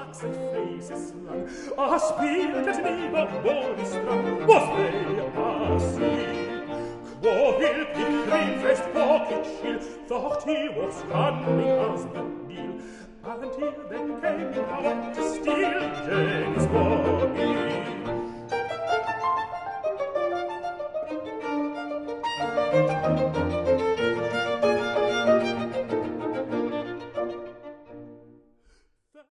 and phrases lang. Spielt lieber Boris dran, was they see. Quo will Pickering fest pocket chill, thought he was coming as the deal. Until then came in power to steal Jenny's body.